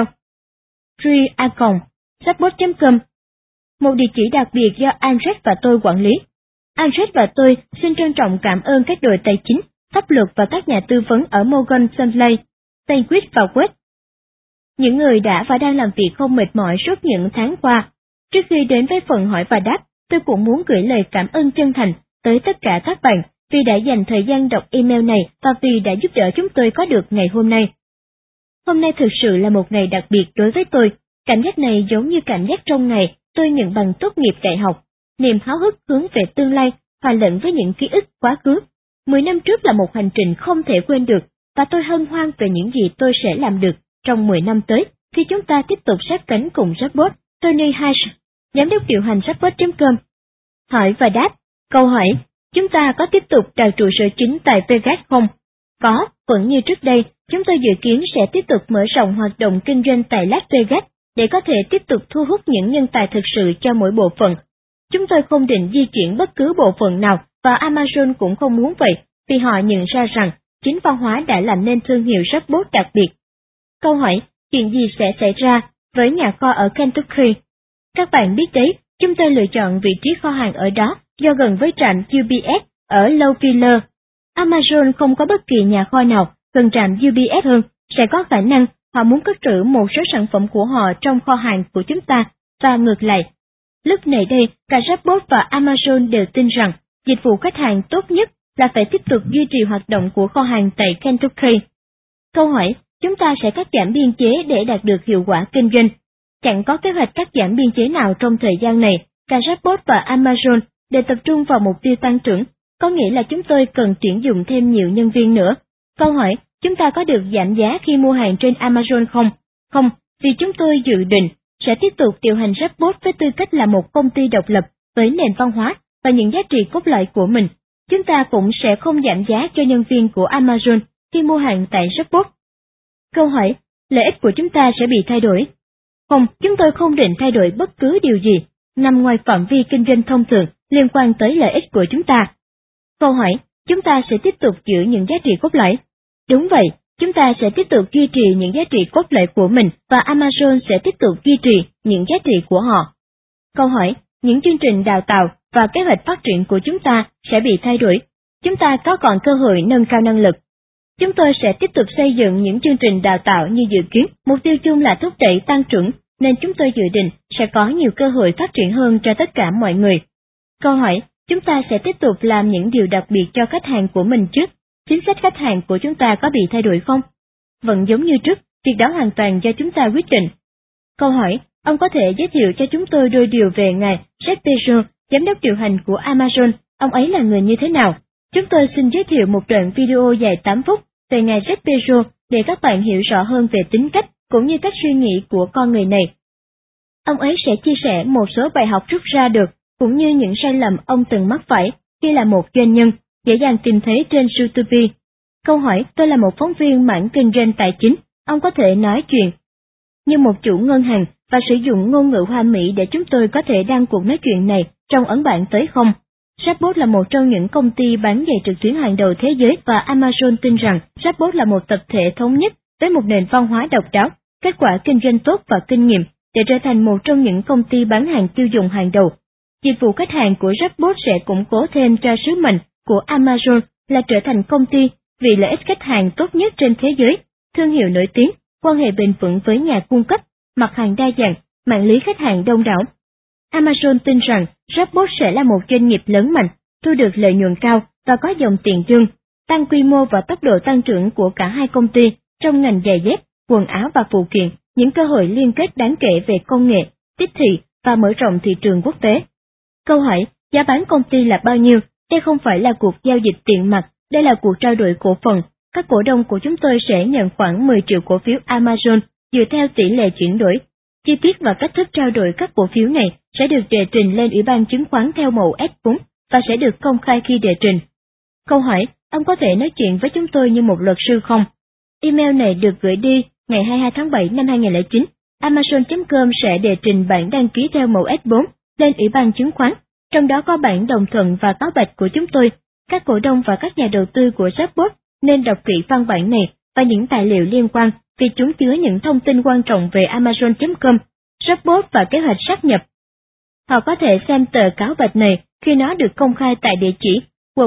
chatbot.com, một địa chỉ đặc biệt do Andres và tôi quản lý. Andres và tôi xin trân trọng cảm ơn các đội tài chính, pháp luật và các nhà tư vấn ở Morgan Stanley, Steinquist và West. Những người đã và đang làm việc không mệt mỏi suốt những tháng qua. Trước khi đến với phần hỏi và đáp, tôi cũng muốn gửi lời cảm ơn chân thành tới tất cả các bạn vì đã dành thời gian đọc email này và vì đã giúp đỡ chúng tôi có được ngày hôm nay. Hôm nay thực sự là một ngày đặc biệt đối với tôi. Cảm giác này giống như cảm giác trong ngày tôi nhận bằng tốt nghiệp đại học. Niềm háo hức hướng về tương lai hòa lẫn với những ký ức quá khứ. 10 năm trước là một hành trình không thể quên được, và tôi hân hoan về những gì tôi sẽ làm được trong 10 năm tới khi chúng ta tiếp tục sát cánh cùng Chatbot. Tony Hash, giám đốc điều hành Chatbot.com. Hỏi và đáp. Câu hỏi, chúng ta có tiếp tục đặt trụ sở chính tại Vegas không? Có, vẫn như trước đây, chúng tôi dự kiến sẽ tiếp tục mở rộng hoạt động kinh doanh tại Las Vegas để có thể tiếp tục thu hút những nhân tài thực sự cho mỗi bộ phận. Chúng tôi không định di chuyển bất cứ bộ phận nào và Amazon cũng không muốn vậy vì họ nhận ra rằng chính văn hóa đã làm nên thương hiệu Chatbot đặc biệt. Câu hỏi, chuyện gì sẽ xảy ra với nhà kho ở Kentucky? Các bạn biết đấy, chúng tôi lựa chọn vị trí kho hàng ở đó do gần với trạm UPS ở Louisville. Amazon không có bất kỳ nhà kho nào gần trạm UPS hơn, sẽ có khả năng họ muốn cất trữ một số sản phẩm của họ trong kho hàng của chúng ta, và ngược lại. Lúc này đây, cả Chatbot và Amazon đều tin rằng dịch vụ khách hàng tốt nhất là phải tiếp tục duy trì hoạt động của kho hàng tại Kentucky. Câu hỏi, chúng ta sẽ cắt giảm biên chế để đạt được hiệu quả kinh doanh. Chẳng có kế hoạch cắt giảm biên chế nào trong thời gian này, cả Chatbot và Amazon đều tập trung vào mục tiêu tăng trưởng, có nghĩa là chúng tôi cần tuyển dụng thêm nhiều nhân viên nữa. Câu hỏi, chúng ta có được giảm giá khi mua hàng trên Amazon không? Không, vì chúng tôi dự định sẽ tiếp tục điều hành Shopbot với tư cách là một công ty độc lập với nền văn hóa và những giá trị cốt lõi của mình. Chúng ta cũng sẽ không giảm giá cho nhân viên của Amazon khi mua hàng tại Shopbot. Câu hỏi, lợi ích của chúng ta sẽ bị thay đổi? Không, chúng tôi không định thay đổi bất cứ điều gì nằm ngoài phạm vi kinh doanh thông thường liên quan tới lợi ích của chúng ta. Câu hỏi, chúng ta sẽ tiếp tục giữ những giá trị cốt lõi? Đúng vậy, chúng ta sẽ tiếp tục duy trì những giá trị cốt lõi của mình và Amazon sẽ tiếp tục duy trì những giá trị của họ. Câu hỏi, những chương trình đào tạo và kế hoạch phát triển của chúng ta sẽ bị thay đổi. Chúng ta có còn cơ hội nâng cao năng lực. Chúng tôi sẽ tiếp tục xây dựng những chương trình đào tạo như dự kiến, mục tiêu chung là thúc đẩy tăng trưởng, nên chúng tôi dự định sẽ có nhiều cơ hội phát triển hơn cho tất cả mọi người. Câu hỏi, chúng ta sẽ tiếp tục làm những điều đặc biệt cho khách hàng của mình chứ? Chính sách khách hàng của chúng ta có bị thay đổi không? Vẫn giống như trước, việc đó hoàn toàn do chúng ta quyết định. Câu hỏi, ông có thể giới thiệu cho chúng tôi đôi điều về ngài Jeff Bezos, giám đốc điều hành của Amazon, ông ấy là người như thế nào? Chúng tôi xin giới thiệu một đoạn video dài 8 phút về ngài Jeff Bezos để các bạn hiểu rõ hơn về tính cách cũng như cách suy nghĩ của con người này. Ông ấy sẽ chia sẻ một số bài học rút ra được, cũng như những sai lầm ông từng mắc phải khi là một doanh nhân, dễ dàng tìm thấy trên YouTube. Câu hỏi, tôi là một phóng viên mảng kinh doanh tài chính, ông có thể nói chuyện như một chủ ngân hàng và sử dụng ngôn ngữ hoa mỹ để chúng tôi có thể đăng cuộc nói chuyện này trong ấn bản tới không? Shopbot là một trong những công ty bán giày trực tuyến hàng đầu thế giới và Amazon tin rằng Shopbot là một tập thể thống nhất với một nền văn hóa độc đáo, kết quả kinh doanh tốt và kinh nghiệm để trở thành một trong những công ty bán hàng tiêu dùng hàng đầu. Dịch vụ khách hàng của Shopbot sẽ củng cố thêm cho sứ mệnh của Amazon là trở thành công ty vì lợi ích khách hàng tốt nhất trên thế giới, thương hiệu nổi tiếng, quan hệ bền vững với nhà cung cấp, mặt hàng đa dạng, mạng lưới khách hàng đông đảo. Amazon tin rằng Shopbot sẽ là một doanh nghiệp lớn mạnh, thu được lợi nhuận cao và có dòng tiền dương, tăng quy mô và tốc độ tăng trưởng của cả hai công ty trong ngành giày dép, quần áo và phụ kiện, những cơ hội liên kết đáng kể về công nghệ, tiếp thị và mở rộng thị trường quốc tế. Câu hỏi, giá bán công ty là bao nhiêu? Đây không phải là cuộc giao dịch tiền mặt, đây là cuộc trao đổi cổ phần. Các cổ đông của chúng tôi sẽ nhận khoảng 10 triệu cổ phiếu Amazon dựa theo tỷ lệ chuyển đổi. Chi tiết và cách thức trao đổi các cổ phiếu này sẽ được đề trình lên Ủy ban chứng khoán theo mẫu S4 và sẽ được công khai khi đề trình. Câu hỏi, ông có thể nói chuyện với chúng tôi như một luật sư không? Email này được gửi đi ngày 22 tháng 7 năm 2009. Amazon.com sẽ đề trình bản đăng ký theo mẫu S4 lên Ủy ban chứng khoán, trong đó có bản đồng thuận và cáo bạch của chúng tôi. Các cổ đông và các nhà đầu tư của Shopbot nên đọc kỹ văn bản này và những tài liệu liên quan vì chúng chứa những thông tin quan trọng về Amazon.com, Shopbot và kế hoạch sáp nhập. Họ có thể xem tờ cáo bạch này khi nó được công khai tại địa chỉ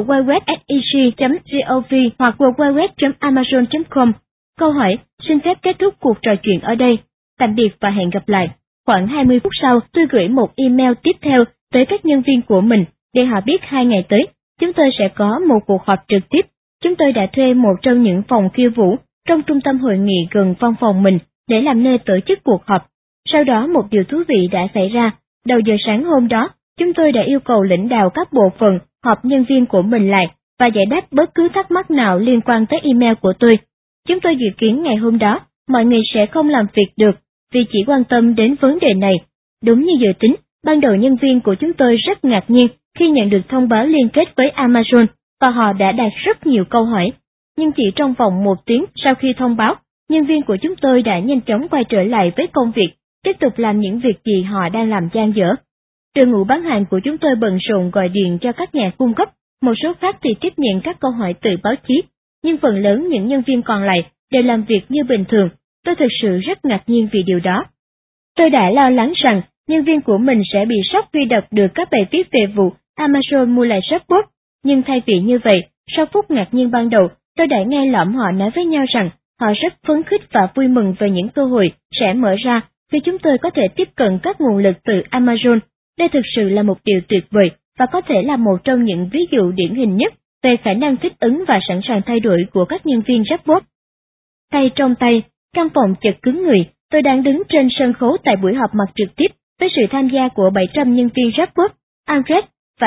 www.sec.gov hoặc www.amazon.com. Câu hỏi, xin phép kết thúc cuộc trò chuyện ở đây. Tạm biệt và hẹn gặp lại. Khoảng 20 phút sau, tôi gửi một email tiếp theo tới các nhân viên của mình để họ biết 2 ngày tới, chúng tôi sẽ có một cuộc họp trực tiếp. Chúng tôi đã thuê một trong những phòng khiêu vũ trong trung tâm hội nghị gần văn phòng mình để làm nơi tổ chức cuộc họp. Sau đó một điều thú vị đã xảy ra. Đầu giờ sáng hôm đó, chúng tôi đã yêu cầu lãnh đạo các bộ phận họp nhân viên của mình lại và giải đáp bất cứ thắc mắc nào liên quan tới email của tôi. Chúng tôi dự kiến ngày hôm đó, mọi người sẽ không làm việc được vì chỉ quan tâm đến vấn đề này. Đúng như dự tính, ban đầu nhân viên của chúng tôi rất ngạc nhiên khi nhận được thông báo liên kết với Amazon và họ đã đặt rất nhiều câu hỏi. Nhưng chỉ trong vòng 1 tiếng sau khi thông báo, nhân viên của chúng tôi đã nhanh chóng quay trở lại với công việc, tiếp tục làm những việc gì họ đang làm dang dở. Đội ngũ bán hàng của chúng tôi bận rộn gọi điện cho các nhà cung cấp, một số khác thì tiếp nhận các câu hỏi từ báo chí, nhưng phần lớn những nhân viên còn lại đều làm việc như bình thường. Tôi thực sự rất ngạc nhiên vì điều đó. Tôi đã lo lắng rằng nhân viên của mình sẽ bị sốc khi đọc được các bài viết về vụ Amazon mua lại Shopbot, nhưng thay vì như vậy, sau phút ngạc nhiên ban đầu, tôi đã nghe lỏm họ nói với nhau rằng họ rất phấn khích và vui mừng về những cơ hội sẽ mở ra vì chúng tôi có thể tiếp cận các nguồn lực từ Amazon. Đây thực sự là một điều tuyệt vời và có thể là một trong những ví dụ điển hình nhất về khả năng thích ứng và sẵn sàng thay đổi của các nhân viên Shopbot. Tay trong tay, căn phòng chật cứng người, tôi đang đứng trên sân khấu tại buổi họp mặt trực tiếp với sự tham gia của 700 nhân viên Shopbot. Andres và Red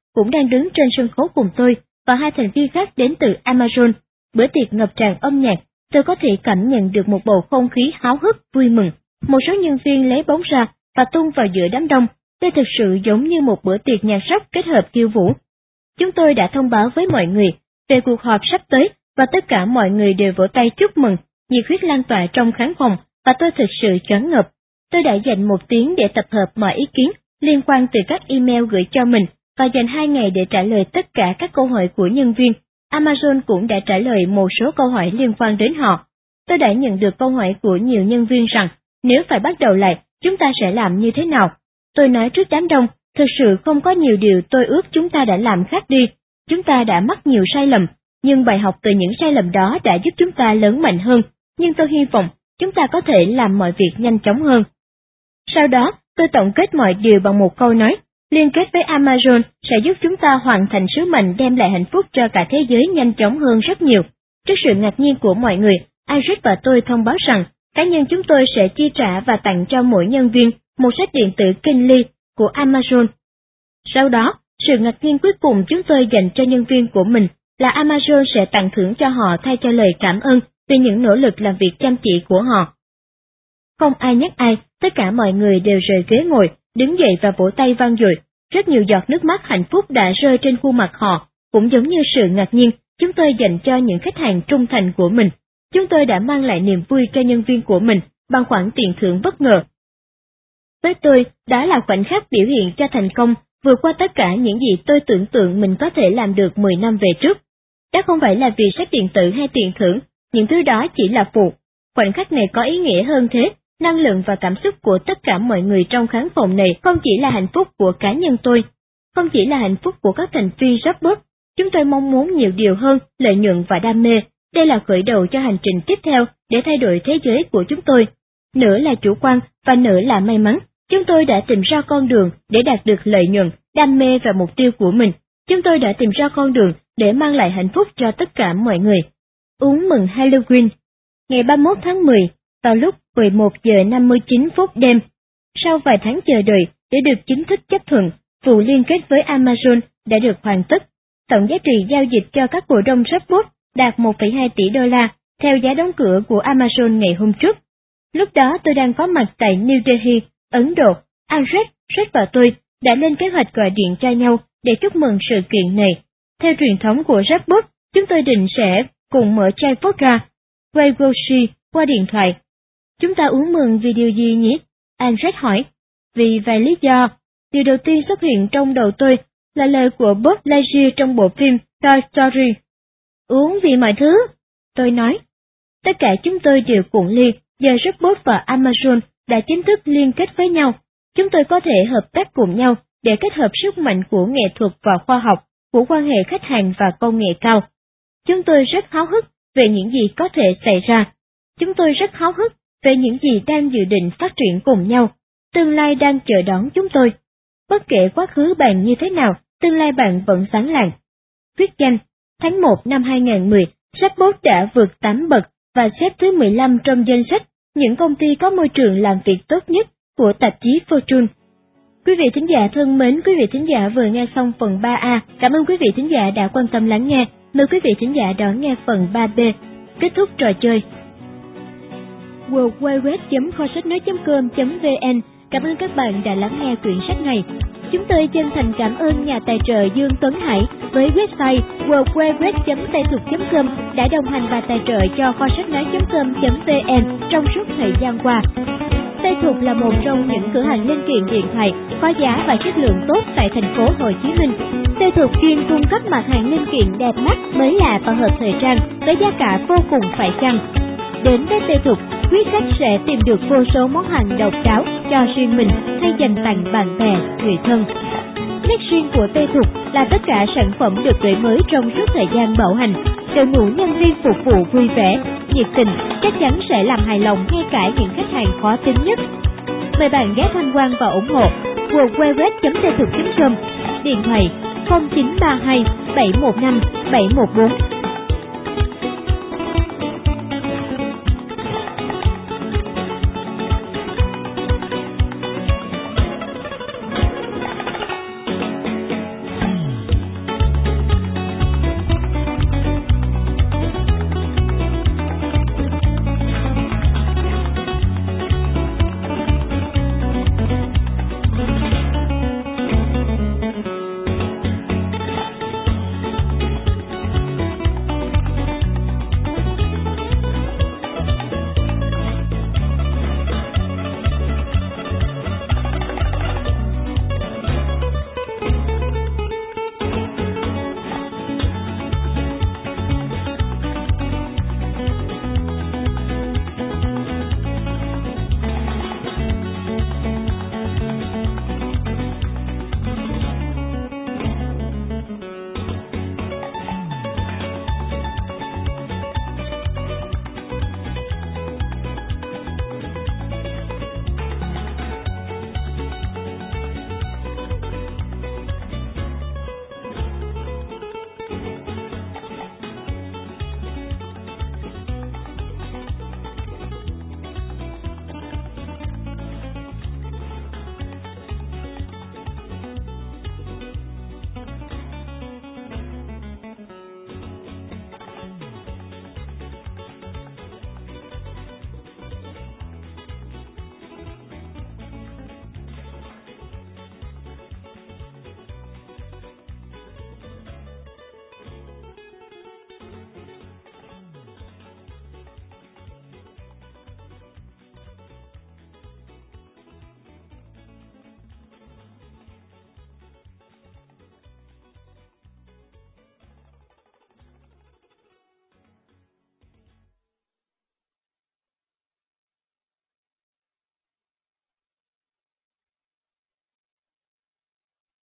cũng đang đứng trên sân khấu cùng tôi và hai thành viên khác đến từ Amazon. Bữa tiệc ngập tràn âm nhạc, tôi có thể cảm nhận được một bầu không khí háo hức, vui mừng. Một số nhân viên lấy bóng ra và tung vào giữa đám đông. Đây thực sự giống như một bữa tiệc nhạc rock kết hợp khiêu vũ. Chúng tôi đã thông báo với mọi người về cuộc họp sắp tới và tất cả mọi người đều vỗ tay chúc mừng, nhiệt huyết lan tỏa trong khán phòng và tôi thực sự choáng ngợp. Tôi đã dành 1 tiếng để tập hợp mọi ý kiến liên quan từ các email gửi cho mình và dành 2 ngày để trả lời tất cả các câu hỏi của nhân viên. Amazon cũng đã trả lời một số câu hỏi liên quan đến họ. Tôi đã nhận được câu hỏi của nhiều nhân viên rằng nếu phải bắt đầu lại, chúng ta sẽ làm như thế nào? Tôi nói trước đám đông, thực sự không có nhiều điều tôi ước chúng ta đã làm khác đi. Chúng ta đã mắc nhiều sai lầm, nhưng bài học từ những sai lầm đó đã giúp chúng ta lớn mạnh hơn. Nhưng tôi hy vọng chúng ta có thể làm mọi việc nhanh chóng hơn. Sau đó, tôi tổng kết mọi điều bằng một câu nói, liên kết với Amazon sẽ giúp chúng ta hoàn thành sứ mệnh đem lại hạnh phúc cho cả thế giới nhanh chóng hơn rất nhiều. Trước sự ngạc nhiên của mọi người, Andrew và tôi thông báo rằng cá nhân chúng tôi sẽ chi trả và tặng cho mỗi nhân viên một sách điện tử Kindle của Amazon. Sau đó, sự ngạc nhiên cuối cùng chúng tôi dành cho nhân viên của mình là Amazon sẽ tặng thưởng cho họ thay cho lời cảm ơn vì những nỗ lực làm việc chăm chỉ của họ. Không ai nhắc ai, tất cả mọi người đều rời ghế ngồi, đứng dậy và vỗ tay vang dội. Rất nhiều giọt nước mắt hạnh phúc đã rơi trên khuôn mặt họ, cũng giống như sự ngạc nhiên chúng tôi dành cho những khách hàng trung thành của mình. Chúng tôi đã mang lại niềm vui cho nhân viên của mình bằng khoản tiền thưởng bất ngờ. Với tôi, đó là khoảnh khắc biểu hiện cho thành công, vượt qua tất cả những gì tôi tưởng tượng mình có thể làm được 10 năm về trước. Đó không phải là vì sách điện tử hay tiền thưởng, những thứ đó chỉ là phụ. Khoảnh khắc này có ý nghĩa hơn thế, năng lượng và cảm xúc của tất cả mọi người trong khán phòng này không chỉ là hạnh phúc của cá nhân tôi, không chỉ là hạnh phúc của các thành viên Dropbox. Chúng tôi mong muốn nhiều điều hơn, lợi nhuận và đam mê. Đây là khởi đầu cho hành trình tiếp theo để thay đổi thế giới của chúng tôi. Nửa là chủ quan và nửa là may mắn. Chúng tôi đã tìm ra con đường để đạt được lợi nhuận, đam mê và mục tiêu của mình. Chúng tôi đã tìm ra con đường để mang lại hạnh phúc cho tất cả mọi người. Uống mừng Halloween. Ngày 31 tháng 10, vào lúc 11 giờ 59 phút đêm, sau vài tháng chờ đợi để được chính thức chấp thuận, vụ liên kết với Amazon đã được hoàn tất. Tổng giá trị giao dịch cho các cổ đông Dropbox đạt 1,2 tỷ đô la, theo giá đóng cửa của Amazon ngày hôm trước. Lúc đó tôi đang có mặt tại New Delhi, Ấn Độ. Andrew, và tôi đã lên kế hoạch gọi điện cho nhau để chúc mừng sự kiện này. Theo truyền thống của Dropbox, chúng tôi định sẽ cùng mở chai vodka, Weigoshi qua điện thoại. Chúng ta uống mừng vì điều gì nhỉ? Andrew hỏi. Vì vài lý do. Điều đầu tiên xuất hiện trong đầu tôi là lời của Buzz Lightyear trong bộ phim Toy Story. Uống vì mọi thứ, tôi nói. Tất cả chúng tôi đều cuộn ly, giờ Dropbox và Amazon đã chính thức liên kết với nhau. Chúng tôi có thể hợp tác cùng nhau để kết hợp sức mạnh của nghệ thuật và khoa học, của quan hệ khách hàng và công nghệ cao. Chúng tôi rất háo hức về những gì có thể xảy ra. Chúng tôi rất háo hức về những gì đang dự định phát triển cùng nhau. Tương lai đang chờ đón chúng tôi. Bất kể quá khứ bạn như thế nào, tương lai bạn vẫn sáng lạng. Viết danh, tháng 1 năm 2010, Dropbox đã vượt 8 bậc và xếp thứ 15 trong danh sách những công ty có môi trường làm việc tốt nhất của tạp chí Fortune. Quý vị thính giả thân mến, quý vị thính giả vừa nghe xong phần 3A. Cảm ơn quý vị thính giả đã quan tâm lắng nghe. Mời quý vị thính giả đón nghe phần 3B. Kết thúc trò chơi. www.kho-sách-nói.com.vn. Cảm ơn các bạn đã lắng nghe quyển sách này. Chúng tôi chân thành cảm ơn nhà tài trợ Dương Tuấn Hải với website www.taithuc.com đã đồng hành và tài trợ cho kho sách nói.com.vn trong suốt thời gian qua. Tây Thục là một trong những cửa hàng linh kiện điện thoại có giá và chất lượng tốt tại thành phố Hồ Chí Minh. Tây Thục chuyên cung cấp mặt hàng linh kiện đẹp mắt, mới lạ và hợp thời trang với giá cả vô cùng phải chăng. Đến với Tây Thục, quý khách sẽ tìm được vô số món hàng độc đáo cho riêng mình hay dành tặng bạn bè, người thân. Nét riêng của Tây Thục là tất cả sản phẩm được đổi mới trong suốt thời gian bảo hành. Đội ngũ nhân viên phục vụ vui vẻ, nhiệt tình, chắc chắn sẽ làm hài lòng ngay cả những khách hàng khó tính nhất. Mời bạn ghé tham quan và ủng hộ. www.taithuc.com, điện thoại 0932 715 714.